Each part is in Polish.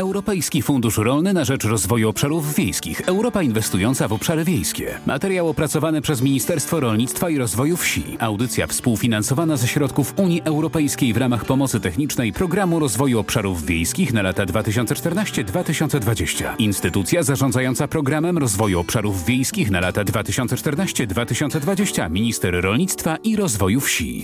Europejski Fundusz Rolny na rzecz Rozwoju Obszarów Wiejskich. Europa inwestująca w obszary wiejskie. Materiał opracowany przez Ministerstwo Rolnictwa i Rozwoju Wsi. Audycja współfinansowana ze środków Unii Europejskiej w ramach pomocy technicznej Programu Rozwoju Obszarów Wiejskich na lata 2014-2020. Instytucja zarządzająca Programem Rozwoju Obszarów Wiejskich na lata 2014-2020. Minister Rolnictwa i Rozwoju Wsi.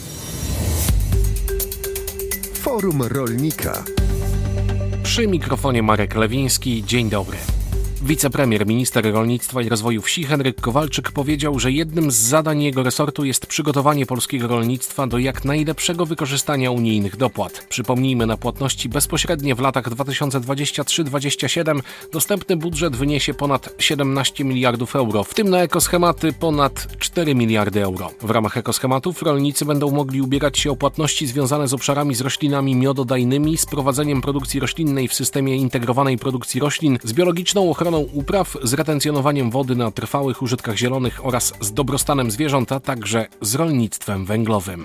Forum Rolnika. Przy mikrofonie Marek Lewiński. Dzień dobry. Wicepremier, minister rolnictwa i rozwoju wsi Henryk Kowalczyk powiedział, że jednym z zadań jego resortu jest przygotowanie polskiego rolnictwa do jak najlepszego wykorzystania unijnych dopłat. Przypomnijmy, na płatności bezpośrednie w latach 2023-2027 dostępny budżet wyniesie ponad 17 miliardów euro, w tym na ekoschematy ponad 4 miliardy euro. W ramach ekoschematów rolnicy będą mogli ubiegać się o płatności związane z obszarami z roślinami miododajnymi, z prowadzeniem produkcji roślinnej w systemie integrowanej produkcji roślin, z biologiczną ochroną upraw, z retencjonowaniem wody na trwałych użytkach zielonych oraz z dobrostanem zwierząt, a także z rolnictwem węglowym.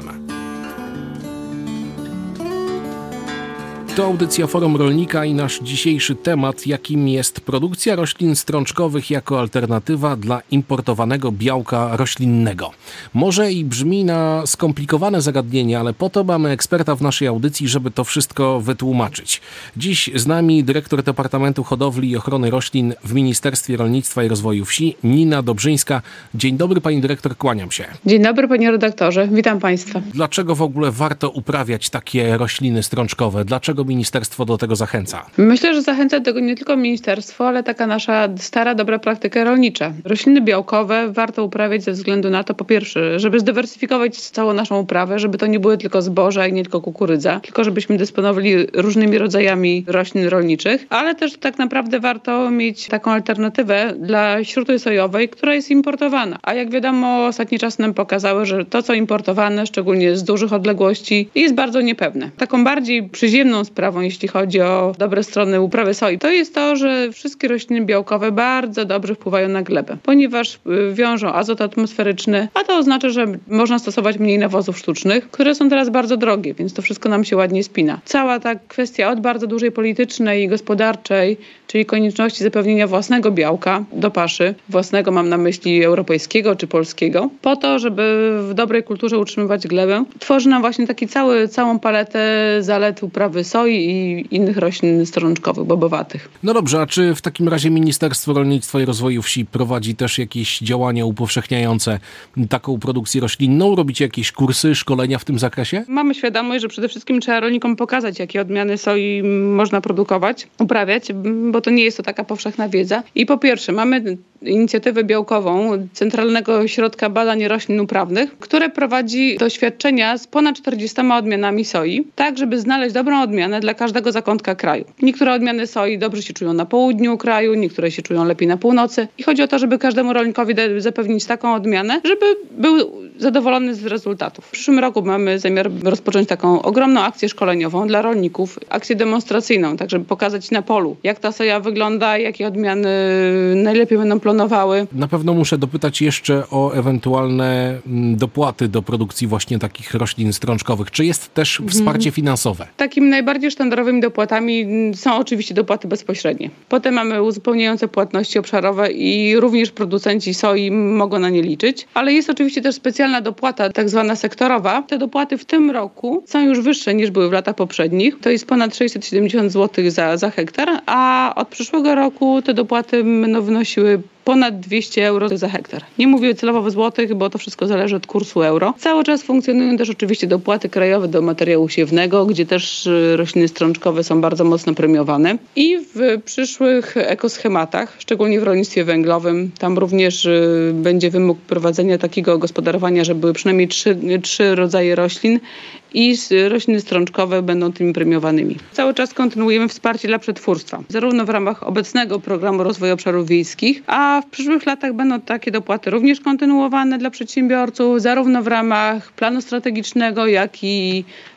To audycja Forum Rolnika i nasz dzisiejszy temat, jakim jest produkcja roślin strączkowych jako alternatywa dla importowanego białka roślinnego. Może i brzmi na skomplikowane zagadnienie, ale po to mamy eksperta w naszej audycji, żeby to wszystko wytłumaczyć. Dziś z nami dyrektor Departamentu Hodowli i Ochrony Roślin w Ministerstwie Rolnictwa i Rozwoju Wsi, Nina Dobrzyńska. Dzień dobry, pani dyrektor, kłaniam się. Dzień dobry, panie redaktorze, witam państwa. Dlaczego w ogóle warto uprawiać takie rośliny strączkowe? Dlaczego ministerstwo do tego zachęca? Myślę, że zachęca do tego nie tylko ministerstwo, ale taka nasza stara, dobra praktyka rolnicza. Rośliny białkowe warto uprawiać ze względu na to, po pierwsze, żeby zdywersyfikować całą naszą uprawę, żeby to nie były tylko zboża i nie tylko kukurydza, tylko żebyśmy dysponowali różnymi rodzajami roślin rolniczych, ale też tak naprawdę warto mieć taką alternatywę dla śruty sojowej, która jest importowana. A jak wiadomo, ostatni czas nam pokazały, że to, co importowane, szczególnie z dużych odległości, jest bardzo niepewne. Taką bardziej przyziemną sprawą, jeśli chodzi o dobre strony uprawy soi, to jest to, że wszystkie rośliny białkowe bardzo dobrze wpływają na glebę, ponieważ wiążą azot atmosferyczny, a to oznacza, że można stosować mniej nawozów sztucznych, które są teraz bardzo drogie, więc to wszystko nam się ładnie spina. Cała ta kwestia od bardzo dużej politycznej i gospodarczej, czyli konieczności zapewnienia własnego białka do paszy, własnego mam na myśli europejskiego czy polskiego, po to, żeby w dobrej kulturze utrzymywać glebę, tworzy nam właśnie całą paletę zalet uprawy soi i innych roślin strączkowych, bobowatych. No dobrze, a czy w takim razie Ministerstwo Rolnictwa i Rozwoju Wsi prowadzi też jakieś działania upowszechniające taką produkcję roślinną? Robicie jakieś kursy, szkolenia w tym zakresie? Mamy świadomość, że przede wszystkim trzeba rolnikom pokazać, jakie odmiany soi można produkować, uprawiać, bo to nie jest to taka powszechna wiedza. I po pierwsze, mamy inicjatywę białkową Centralnego Ośrodka Badań Roślin Uprawnych, które prowadzi doświadczenia z ponad 40 odmianami soi, tak żeby znaleźć dobrą odmianę dla każdego zakątka kraju. Niektóre odmiany soi dobrze się czują na południu kraju, niektóre się czują lepiej na północy. I chodzi o to, żeby każdemu rolnikowi zapewnić taką odmianę, żeby był zadowolony z rezultatów. W przyszłym roku mamy zamiar rozpocząć taką ogromną akcję szkoleniową dla rolników, akcję demonstracyjną, tak żeby pokazać na polu, jak ta soja wygląda, jakie odmiany najlepiej będą planowały. Na pewno muszę dopytać jeszcze o ewentualne dopłaty do produkcji właśnie takich roślin strączkowych. Czy jest też wsparcie finansowe? Takim najbardziej sztandarowymi dopłatami są oczywiście dopłaty bezpośrednie. Potem mamy uzupełniające płatności obszarowe i również producenci soi mogą na nie liczyć, ale jest oczywiście też specjalna dopłata, tak zwana sektorowa. Te dopłaty w tym roku są już wyższe niż były w latach poprzednich. To jest ponad 670 zł za hektar, a od przyszłego roku te dopłaty będą wynosiły ponad 200 euro za hektar. Nie mówię celowo w złotych, bo to wszystko zależy od kursu euro. Cały czas funkcjonują też oczywiście dopłaty krajowe do materiału siewnego, gdzie też rośliny strączkowe są bardzo mocno premiowane. I w przyszłych ekoschematach, szczególnie w rolnictwie węglowym, tam również będzie wymóg prowadzenia takiego gospodarowania, że były przynajmniej trzy rodzaje roślin i rośliny strączkowe będą tymi premiowanymi. Cały czas kontynuujemy wsparcie dla przetwórstwa, zarówno w ramach obecnego Programu Rozwoju Obszarów Wiejskich, a w przyszłych latach będą takie dopłaty również kontynuowane dla przedsiębiorców, zarówno w ramach planu strategicznego, jak i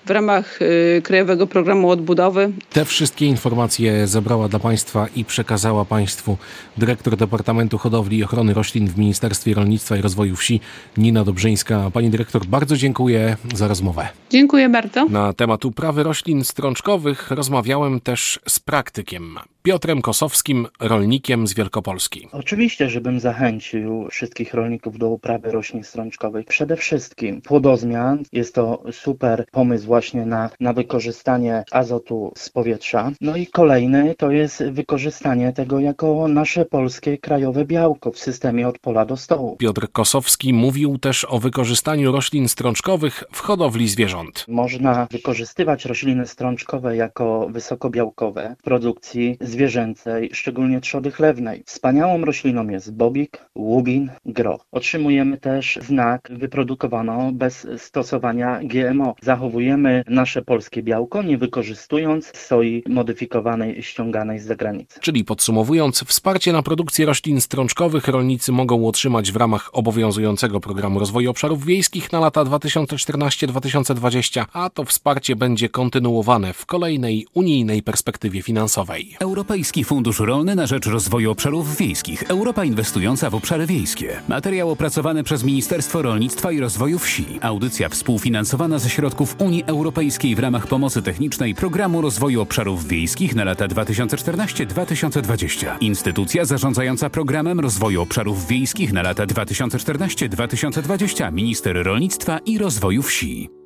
w ramach Krajowego Programu Odbudowy. Te wszystkie informacje zebrała dla Państwa i przekazała Państwu dyrektor Departamentu Hodowli i Ochrony Roślin w Ministerstwie Rolnictwa i Rozwoju Wsi Nina Dobrzyńska. Pani dyrektor, bardzo dziękuję za rozmowę. Dziękuję bardzo. Na temat uprawy roślin strączkowych rozmawiałem też z praktykiem Piotrem Kosowskim, rolnikiem z Wielkopolski. Oczywiście, żebym zachęcił wszystkich rolników do uprawy roślin strączkowych. Przede wszystkim płodozmian. Jest to super pomysł właśnie na wykorzystanie azotu z powietrza. No i kolejny to jest wykorzystanie tego jako nasze polskie krajowe białko w systemie od pola do stołu. Piotr Kosowski mówił też o wykorzystaniu roślin strączkowych w hodowli zwierząt. Można wykorzystywać rośliny strączkowe jako wysokobiałkowe w produkcji zwierzęcej, szczególnie trzody chlewnej. Wspaniałą rośliną jest bobik, łubin, groch. Otrzymujemy też znak wyprodukowano bez stosowania GMO. Zachowujemy nasze polskie białko, nie wykorzystując soi modyfikowanej, ściąganej z zagranicy. Czyli podsumowując, wsparcie na produkcję roślin strączkowych rolnicy mogą otrzymać w ramach obowiązującego Programu Rozwoju Obszarów Wiejskich na lata 2014-2020, a to wsparcie będzie kontynuowane w kolejnej unijnej perspektywie finansowej. Europejski Fundusz Rolny na rzecz Rozwoju Obszarów Wiejskich. Europa inwestująca w obszary wiejskie. Materiał opracowany przez Ministerstwo Rolnictwa i Rozwoju Wsi. Audycja współfinansowana ze środków Unii Europejskiej w ramach pomocy technicznej Programu Rozwoju Obszarów Wiejskich na lata 2014-2020. Instytucja zarządzająca Programem Rozwoju Obszarów Wiejskich na lata 2014-2020. Minister Rolnictwa i Rozwoju Wsi.